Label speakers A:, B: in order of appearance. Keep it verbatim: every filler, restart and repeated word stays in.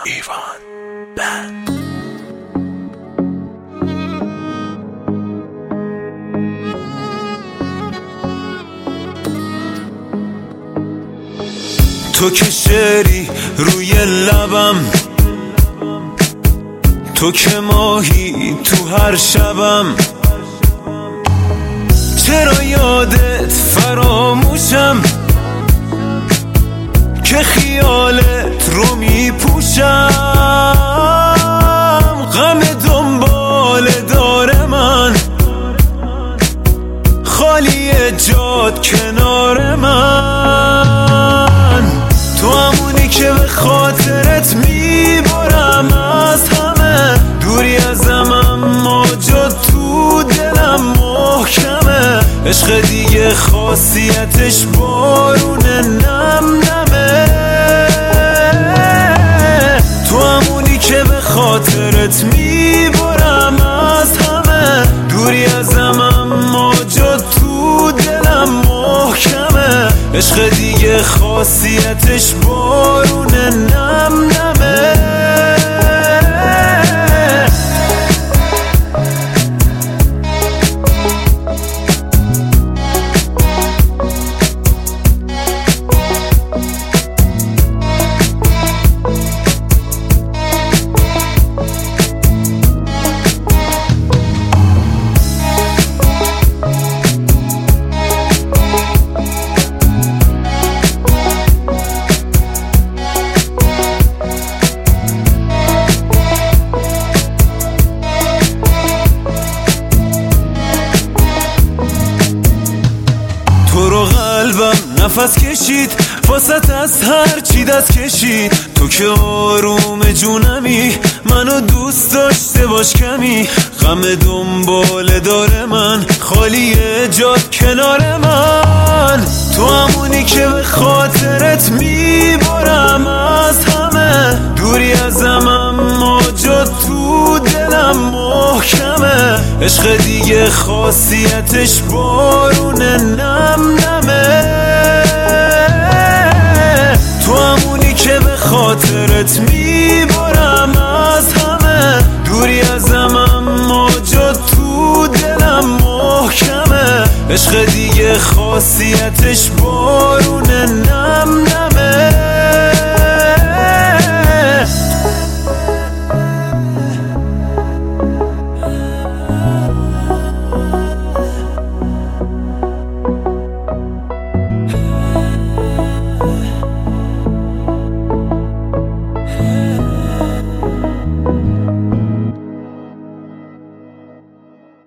A: ایوان بند. تو که شعری روی لبم، تو که ماهی تو هر شبم، چرا یادت فراموشم که خیالت رو میپوشم. غم دنبال داره من، خالی جاد کنار من. تو همونی که به خاطرت میبرم از همه، دوری ازم اما جا تو دلم محکمه. عشق دیگه خاصیتش بارون نم نمه. تو همونی که به خاطرت میبرم از همه، دوری ازم اما جا تو دلم محکمه. عشق دیگه خاصیتش بارون نم نمه. تو رو قلبم نفس کشید، واسط از هر چی دست کشید. تو که آروم جونمی، منو دوست داشته باش کمی. غم دنبال داره من، خالی جاد کنار من. تو همونی که به خاطرت میبرم از همه، دوری ازم اما جا تو دلم محکمه. عشق دیگه خاصیتش بارون نم نمه. تو همونی که به خاطرت میبرم از همه، دوری ازم اما جا تو دلم محکمه. عشق دیگه خاصیتش بارون نم نمه.